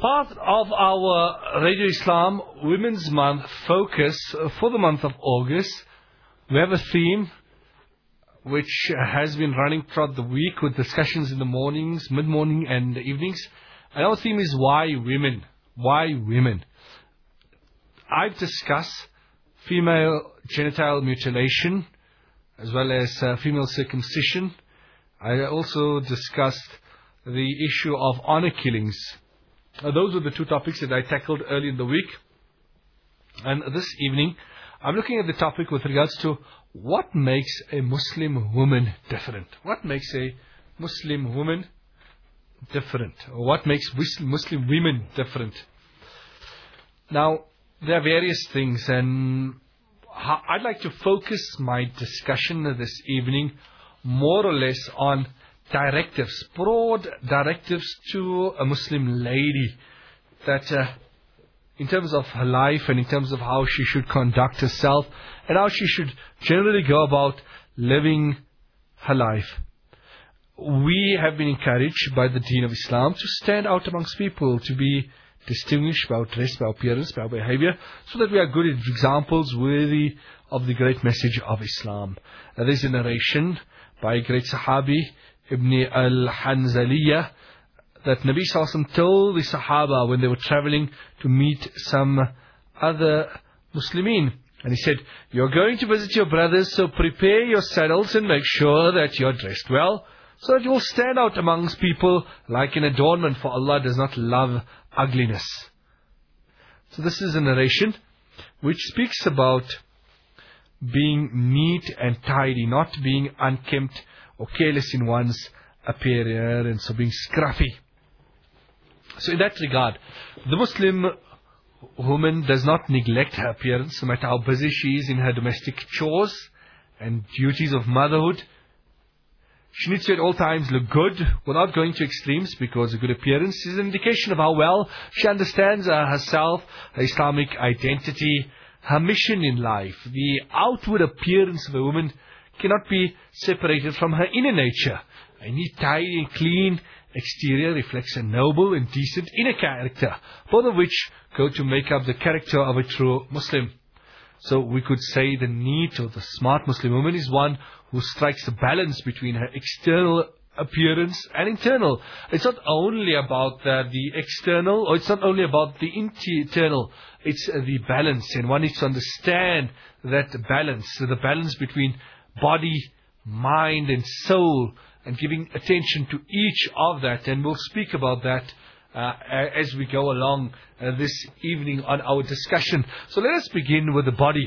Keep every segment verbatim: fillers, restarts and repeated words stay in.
Part of our Radio Islam Women's Month focus for the month of August, we have a theme which has been running throughout the week with discussions in the mornings, mid-morning and the evenings. And our theme is why women? Why women? I've discussed female genital mutilation as well as uh, female circumcision. I also discussed the issue of honor killings. Uh, those were the two topics that I tackled early in the week. And this evening, I'm looking at the topic with regards to what makes a Muslim woman different. What makes a Muslim woman different? Or what makes Muslim women different? Now, there are various things, and I'd like to focus my discussion this evening more or less on directives, broad directives to a Muslim lady, that uh, in terms of her life and in terms of how she should conduct herself and how she should generally go about living her life. We have been encouraged by the Deen of Islam to stand out amongst people, to be distinguished by our dress, by our appearance, by our behavior, so that we are good examples worthy of the great message of Islam. Now, there's a narration by a great Sahabi, Ibn al-Hanzaliyah, that Nabi Sallallahu Alaihi Wasallam told the Sahaba when they were traveling to meet some other Muslimin. And he said, you're going to visit your brothers, so prepare your saddles and make sure that you're dressed well, so that you will stand out amongst people like an adornment, for Allah does not love ugliness. So this is a narration which speaks about being neat and tidy, not being unkempt or careless in one's appearance, or being scruffy. So in that regard, the Muslim woman does not neglect her appearance, no matter how busy she is in her domestic chores and duties of motherhood. She needs to at all times look good without going to extremes, because a good appearance is an indication of how well she understands uh, herself, her Islamic identity, her mission in life. The outward appearance of a woman cannot be separated from her inner nature. A neat, tidy and clean exterior reflects a noble and decent inner character, both of which go to make up the character of a true Muslim. So we could say the neat or the smart Muslim woman is one who strikes a balance between her external appearance and internal. It's not only about the, the external, or it's not only about the internal. It's uh, the balance, and one needs to understand that balance, so the balance between body, mind and soul, and giving attention to each of that. And we'll speak about that uh, as we go along uh, this evening on our discussion. So let us begin with the body.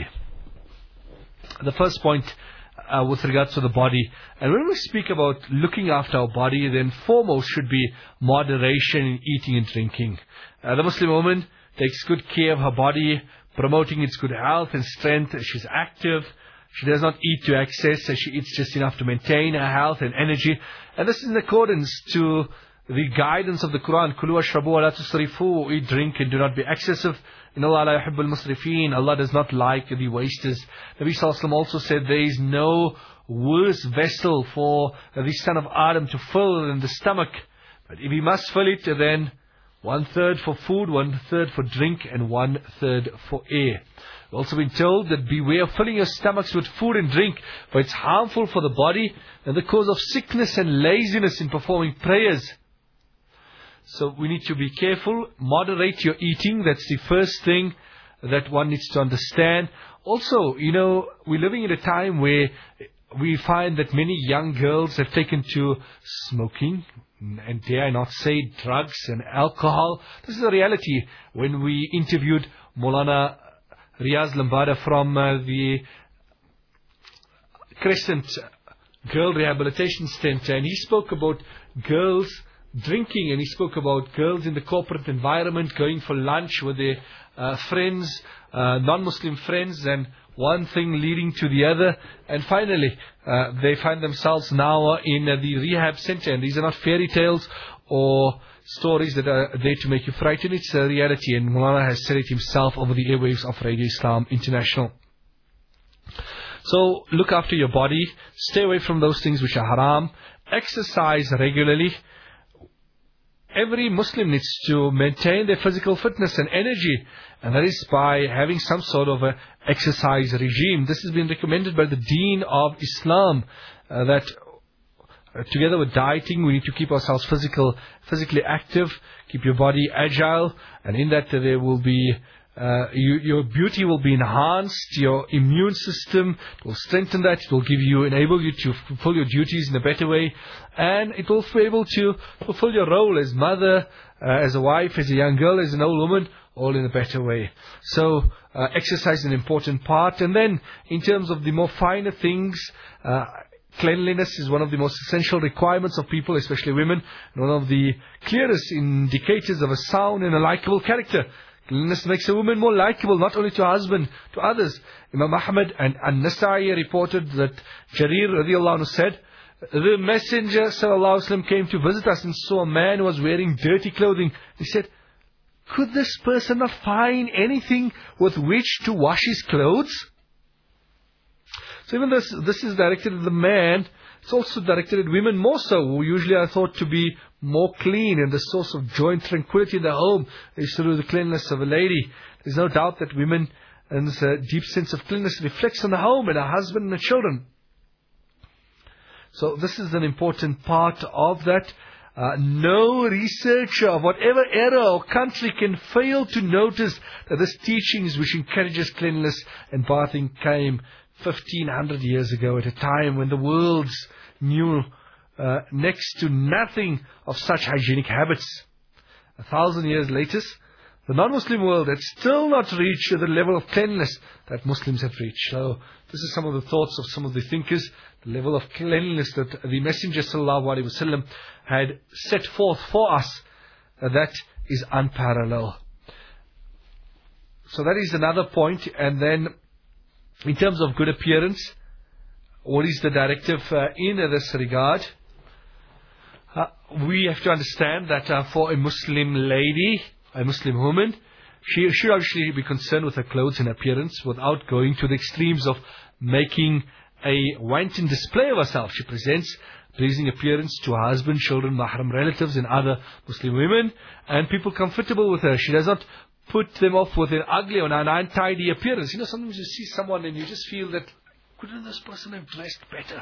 The first point uh, with regards to the body. And when we speak about looking after our body, then foremost should be moderation in eating and drinking. Uh, the Muslim woman takes good care of her body, promoting its good health and strength. She's active. She does not eat to excess. She eats just enough to maintain her health and energy. And this is in accordance to the guidance of the Quran. Kulu washrabu wa la tusrifu. Eat, drink, and do not be excessive. Inna Allah la yuhibbul musrifin. Allah does not like the wasters. Nabi Sallallahu Alaihi Wasallam also said there is no worse vessel for the son of Adam to fill than the stomach. But if he must fill it, then one third for food, one third for drink, and one third for air. We've also been told that beware of filling your stomachs with food and drink, for it's harmful for the body and the cause of sickness and laziness in performing prayers. So we need to be careful, moderate your eating. That's the first thing that one needs to understand. Also, you know, we're living in a time where we find that many young girls have taken to smoking, and dare I not say drugs and alcohol. This is a reality. When we interviewed Maulana Riaz Lambada from uh, the Crescent Girl Rehabilitation Center, and he spoke about girls drinking, and he spoke about girls in the corporate environment going for lunch with their uh, friends, uh, non-Muslim friends, and one thing leading to the other, and finally uh, they find themselves now in uh, the rehab center. And these are not fairy tales or stories that are there to make you frightened. It's a reality, and Mulana has said it himself over the airwaves of Radio Islam International. So look after your body, stay away from those things which are haram, exercise regularly, every Muslim needs to maintain their physical fitness and energy, and that is by having some sort of a exercise regime. This has been recommended by the Deen of Islam, uh, that uh, together with dieting, we need to keep ourselves physical, physically active, keep your body agile, and in that uh, there will be Uh, you, your beauty will be enhanced, your immune system will strengthen that, it will give you, enable you to fulfill your duties in a better way, and it will be able to fulfill your role as mother, uh, as a wife, as a young girl, as an old woman, all in a better way. So, uh, exercise is an important part. And then, in terms of the more finer things, uh, cleanliness is one of the most essential requirements of people, especially women, and one of the clearest indicators of a sound and a likable character. Cleanliness makes a woman more likable, not only to her husband, to others. Imam Ahmad and An-Nasa'i reported that Jarir radiallahu anhu said, the Messenger sallallahu alaihi wasallam came to visit us and saw a man who was wearing dirty clothing. He said, could this person not find anything with which to wash his clothes? So even this, this is directed at the man. It's also directed at women more so, who usually are thought to be more clean, and the source of joy and tranquility in the home is through the cleanliness of a lady. There's no doubt that women, and this uh, deep sense of cleanliness reflects on the home and her husband and the children. So this is an important part of that. Uh, no researcher of whatever era or country can fail to notice that this teachings which encourages cleanliness and bathing came fifteen hundred years ago, at a time when the world's knew uh, next to nothing of such hygienic habits. A thousand years later, the non-Muslim world had still not reached the level of cleanliness that Muslims have reached. So this is some of the thoughts of some of the thinkers, the level of cleanliness that the Messenger sallallahu alaihi wasallam had set forth for us, uh, that is unparalleled. So that is another point. And then, in terms of good appearance, what is the directive uh, in this regard? Uh, we have to understand that uh, for a Muslim lady, a Muslim woman, she should actually be concerned with her clothes and appearance without going to the extremes of making a wanton display of herself. She presents pleasing appearance to her husband, children, mahram relatives and other Muslim women, and people comfortable with her. She does not put them off with an ugly or an untidy appearance. You know, sometimes you see someone and you just feel that, couldn't this person have dressed better?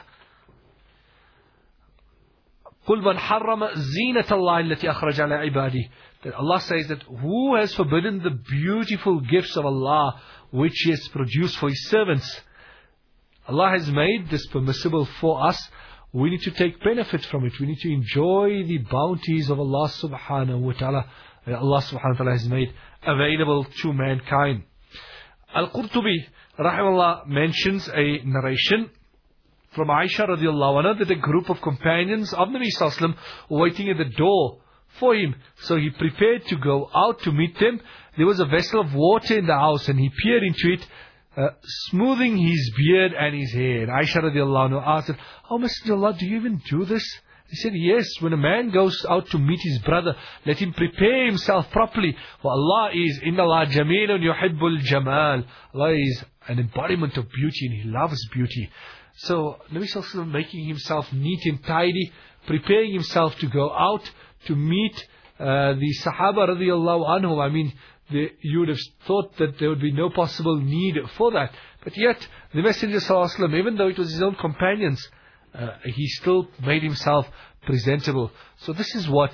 قُلْ مَنْ حَرَّمَ زِينَةَ اللَّهِ الَّتِي أَخْرَجَ عَلَى عِبَادِهِ. That Allah says that who has forbidden the beautiful gifts of Allah which He has produced for His servants? Allah has made this permissible for us. We need to take benefit from it. We need to enjoy the bounties of Allah subhanahu wa ta'ala, that Allah subhanahu wa ta'ala has made available to mankind. Al-Qurtubi rahimahullah mentions a narration from Aisha radiallahu anha that a group of companions of Nabi sallallahu alaihi wasallam were waiting at the door for him. So he prepared to go out to meet them. There was a vessel of water in the house, and he peered into it, uh, smoothing his beard and his hair. And Aisha radiallahu anha asked him, "Oh Messenger of Allah, do you even do this?" He said, "Yes, when a man goes out to meet his brother, let him prepare himself properly. For Allah is, Inna Allah Jamilun Yuhibbul Jamal. Allah is an embodiment of beauty, and He loves beauty." So, Nabi sallallahu alaihi wasallam making himself neat and tidy, preparing himself to go out to meet uh, the Sahaba radiallahu anhum. I mean, the, you would have thought that there would be no possible need for that. But yet, the Messenger sallallahu alaihi wasallam, even though it was his own companions, Uh, he still made himself presentable. So this is what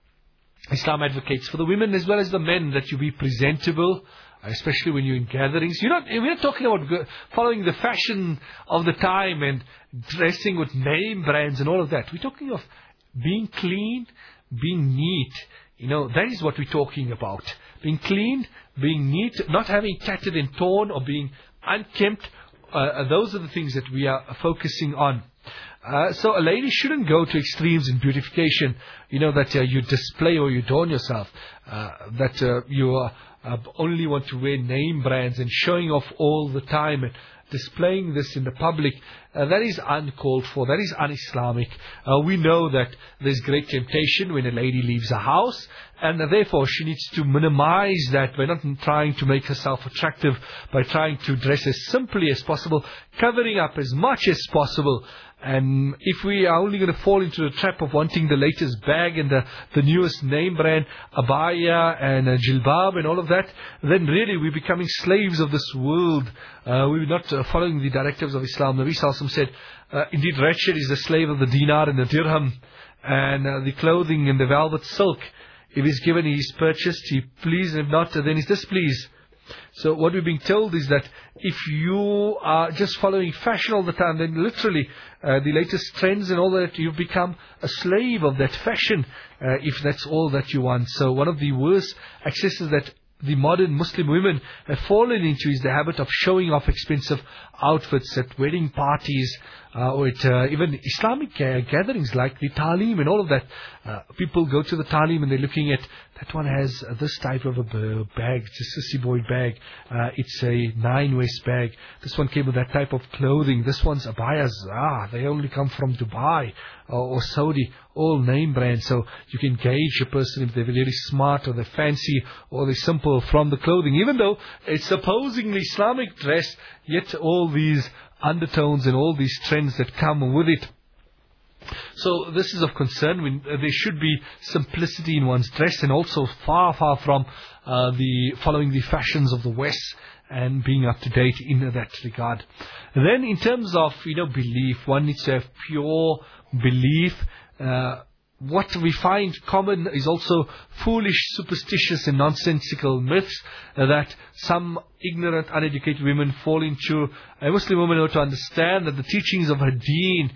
Islam advocates for the women as well as the men, that you be presentable, especially when you're in gatherings. You're not, we're not talking about following the fashion of the time and dressing with name brands and all of that. We're talking of being clean, being neat. You know, that is what we're talking about. Being clean, being neat, not having tattered and torn or being unkempt. Uh, those are the things that we are focusing on. Uh, so a lady shouldn't go to extremes in beautification. You know, that uh, you display or you adorn yourself. Uh, that uh, you uh, uh, only want to wear name brands and showing off all the time and displaying this in the public. Uh, that is uncalled for. That is un-Islamic. Uh, we know that there's great temptation when a lady leaves a house, and uh, therefore she needs to minimize that by not trying to make herself attractive, by trying to dress as simply as possible, covering up as much as possible. And if we are only going to fall into the trap of wanting the latest bag and the, the newest name brand, abaya and uh, jilbab and all of that, then really we're becoming slaves of this world. Uh, we're not uh, following the directives of Islam. Nabi Sallallahu Alaihi Wasallam said, uh, indeed wretched is the slave of the dinar and the dirham and uh, the clothing and the velvet silk. If he's given, he's purchased, he pleased, and if not, then he's displeased. So what we're being told is that if you are just following fashion all the time, then literally uh, the latest trends and all that, you've become a slave of that fashion, uh, if that's all that you want. So one of the worst excesses that the modern Muslim women have fallen into is the habit of showing off expensive outfits at wedding parties, uh, or at uh, even Islamic uh, gatherings like the Taaleem and all of that. Uh, people go to the Taaleem and they're looking at, that one has uh, this type of a bag, it's a sissy boy bag, uh, it's a nine waist bag, this one came with that type of clothing, this one's abayas, ah, they only come from Dubai or, or Saudi, all name brands. So you can gauge a person if they're really smart or they're fancy or they're simple from the clothing, even though it's supposedly Islamic dress, yet all these undertones and all these trends that come with it. So this is of concern. When, uh, there should be simplicity in one's dress, and also far, far from uh, the following the fashions of the West and being up to date in that regard. And then in terms of, you know, belief, one needs to have pure belief. Uh, what we find common is also foolish, superstitious and nonsensical myths uh, that some ignorant, uneducated women fall into. A Muslim woman ought to understand that the teachings of her deen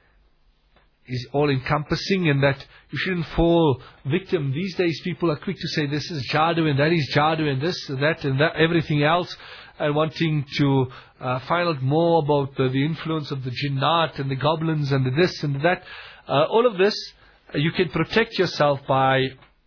is all-encompassing, and that you shouldn't fall victim. These days people are quick to say this is jadoo and that is jadoo and this, that and that, everything else, and wanting to uh, find out more about the, the influence of the jinnat and the goblins and the this and that. Uh, all of this, uh, you can protect yourself by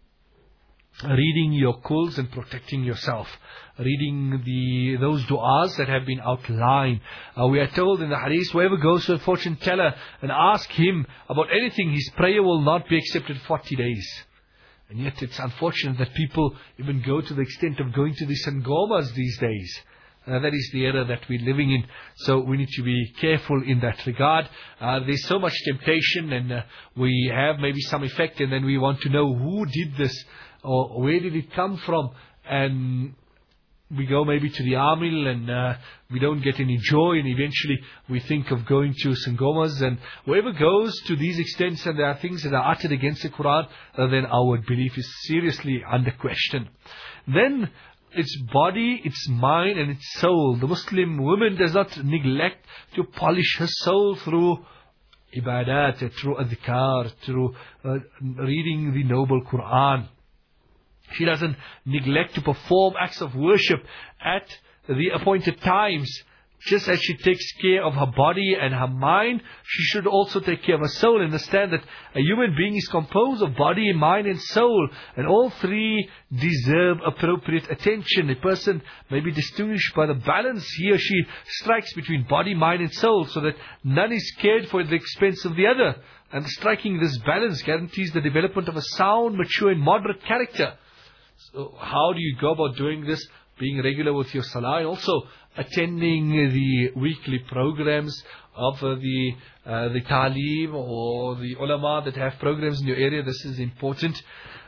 reading your quls and protecting yourself. Reading the those du'as that have been outlined. Uh, we are told in the hadith, whoever goes to a fortune teller and asks him about anything, his prayer will not be accepted forty days. And yet it's unfortunate that people even go to the extent of going to the sangomas these days. Uh, that is the era that we're living in. So we need to be careful in that regard. Uh, there's so much temptation, and uh, we have maybe some effect, and then we want to know who did this, or where did it come from, and we go maybe to the Amil and uh, we don't get any joy, and eventually we think of going to Sangomas, and whoever goes to these extents and there are things that are uttered against the Quran, uh, then our belief is seriously under question. Then its body, its mind and its soul. The Muslim woman does not neglect to polish her soul through ibadat, through adhkar, through uh, reading the noble Quran. She doesn't neglect to perform acts of worship at the appointed times. Just as she takes care of her body and her mind, she should also take care of her soul. Understand that a human being is composed of body, mind and soul, and all three deserve appropriate attention. A person may be distinguished by the balance he or she strikes between body, mind and soul, so that none is cared for at the expense of the other. And striking this balance guarantees the development of a sound, mature and moderate character. So how do you go about doing this? Being regular with your salah, and also attending the weekly programs of uh, the uh, the Taaleem or the ulama that have programs in your area. This is important.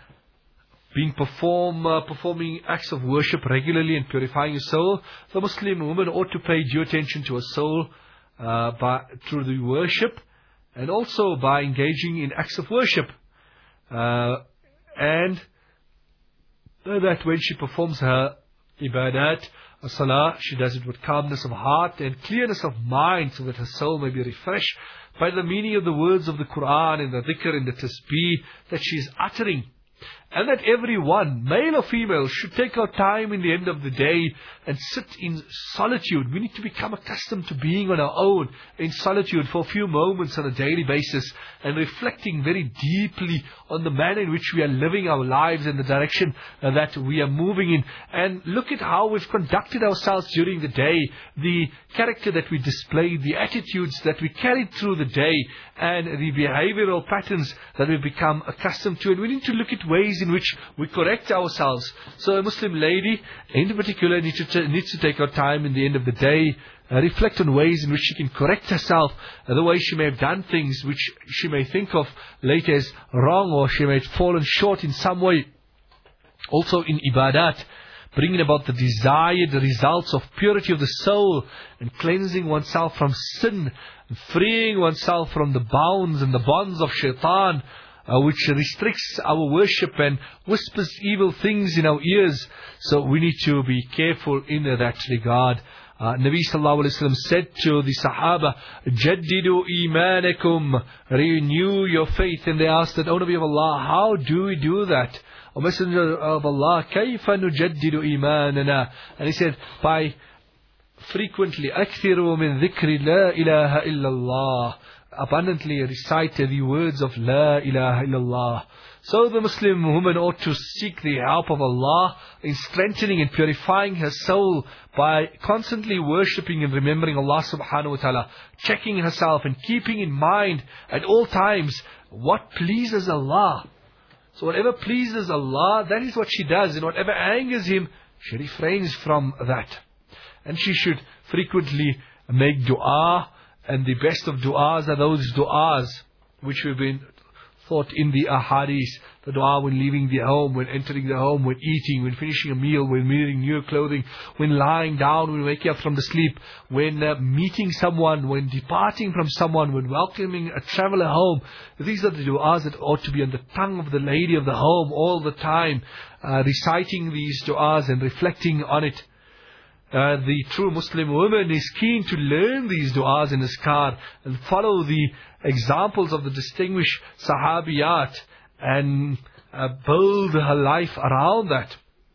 Being perform uh, performing acts of worship regularly and purifying your soul. The Muslim woman ought to pay due attention to her soul uh, by through the worship, and also by engaging in acts of worship, uh, and that when she performs her ibadat, a salah, she does it with calmness of heart and clearness of mind, so that her soul may be refreshed by the meaning of the words of the Quran and the dhikr and the tasbih that she is uttering. And that everyone, male or female, should take our time in the end of the day and sit in solitude. We need to become accustomed to being on our own in solitude for a few moments on a daily basis, and reflecting very deeply on the manner in which we are living our lives and the direction uh, that we are moving in. And look at how we've conducted ourselves during the day, the character that we displayed, the attitudes that we carried through the day, and the behavioral patterns that we've become accustomed to. And we need to look at ways in which we correct ourselves. So a Muslim lady in particular needs to, t- needs to take her time in the end of the day uh, reflect on ways in which she can correct herself, uh, the way she may have done things which she may think of later as wrong, or she may have fallen short in some way. Also in ibadat, bringing about the desired results of purity of the soul and cleansing oneself from sin, and freeing oneself from the bounds and the bonds of shaitan, uh, which restricts our worship and whispers evil things in our ears. So we need to be careful in that regard. Uh, Nabi sallallahu alaihi wasallam said to the Sahaba, "Jaddidu imanakum," renew your faith. And they asked that, "O Nabi of Allah, how do we do that? O Messenger of Allah, كيف نجدد إيماننا?" And he said, by frequently, أكثروا من ذكر لا إله إلا الله, abundantly recite the words of La ilaha illallah. So the Muslim woman ought to seek the help of Allah in strengthening and purifying her soul by constantly worshipping and remembering Allah subhanahu wa ta'ala, checking herself and keeping in mind at all times what pleases Allah. So whatever pleases Allah, that is what she does, and whatever angers Him, she refrains from that. And she should frequently make dua, and the best of du'as are those du'as which we've been taught in the ahadith. The dua when leaving the home, when entering the home, when eating, when finishing a meal, when wearing new clothing, when lying down, when waking up from the sleep, when uh, meeting someone, when departing from someone, when welcoming a traveler home. These are the du'as that ought to be on the tongue of the lady of the home all the time, uh, reciting these du'as and reflecting on it. Uh, the true Muslim woman is keen to learn these du'as in azkar and follow the examples of the distinguished sahabiyat and uh, build her life around that.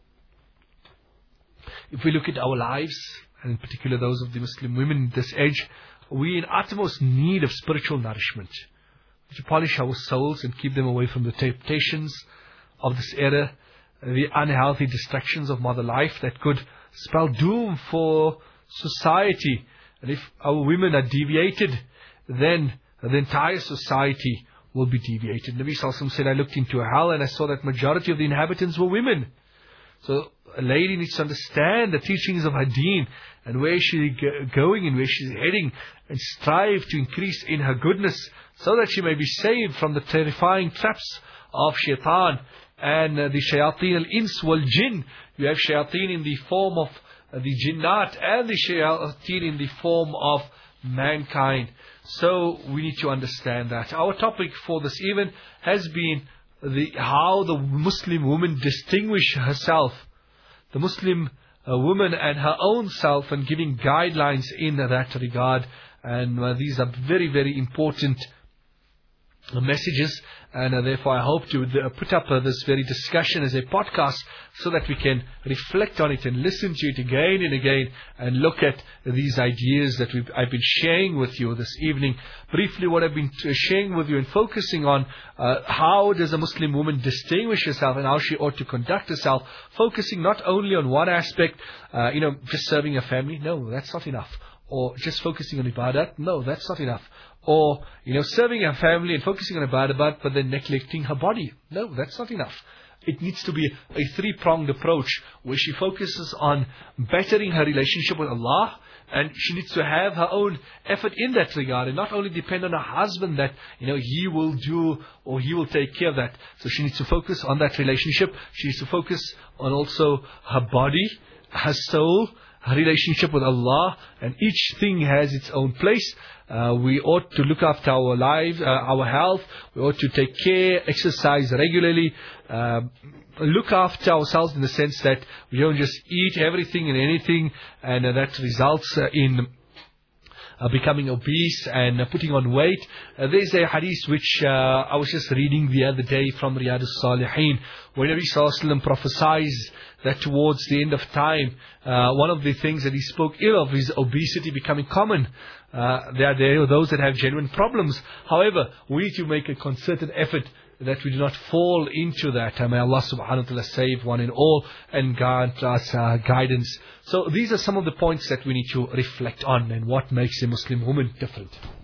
If we look at our lives, and in particular those of the Muslim women in this age, we are in utmost need of spiritual nourishment to polish our souls and keep them away from the temptations of this era, the unhealthy distractions of modern life that could spell doom for society. And if our women are deviated, then the entire society will be deviated. Nabi Sallallahu Alaihi Wasallam said, I looked into a hell and I saw that majority of the inhabitants were women. So a lady needs to understand the teachings of her deen and where she's going and where she's heading, and strive to increase in her goodness so that she may be saved from the terrifying traps of shaitan and uh, the shayateen al-ins wal-jinn. You have shayateen in the form of uh, the jinnat and the shayateen in the form of mankind. So we need to understand that. Our topic for this evening has been the how the Muslim woman distinguish herself, the Muslim uh, woman and her own self, and giving guidelines in that regard. And uh, these are very, very important messages, and uh, therefore I hope to uh, put up uh, this very discussion as a podcast so that we can reflect on it and listen to it again and again and look at these ideas that we've, I've been sharing with you this evening. Briefly, what I've been sharing with you and focusing on, uh, how does a Muslim woman distinguish herself and how she ought to conduct herself, focusing not only on one aspect, uh, you know, just serving a family. No, that's not enough. Or just focusing on ibadat. No, that's not enough. Or, you know, serving her family and focusing on ibadat, but then neglecting her body. No, that's not enough. It needs to be a three-pronged approach where she focuses on bettering her relationship with Allah, and she needs to have her own effort in that regard and not only depend on her husband that, you know, he will do or he will take care of that. So she needs to focus on that relationship. She needs to focus on also her body, her soul, her relationship with Allah, and each thing has its own place. Uh, we ought to look after our lives, uh, our health. We ought to take care, exercise regularly, uh, look after ourselves in the sense that we don't just eat everything and anything, and uh, that results uh, in Uh, becoming obese and uh, putting on weight. Uh, there's a hadith which uh, I was just reading the other day from Riyadh al-Salihin, where Nabi Sallallahu Alaihi Wasallam prophesies that towards the end of time, uh, one of the things that he spoke ill of is obesity becoming common. Uh, there are there are those that have genuine problems. However, we need to make a concerted effort that we do not fall into that. May Allah subhanahu wa ta'ala save one and all and grant us uh, guidance. So these are some of the points that we need to reflect on and what makes a Muslim woman different.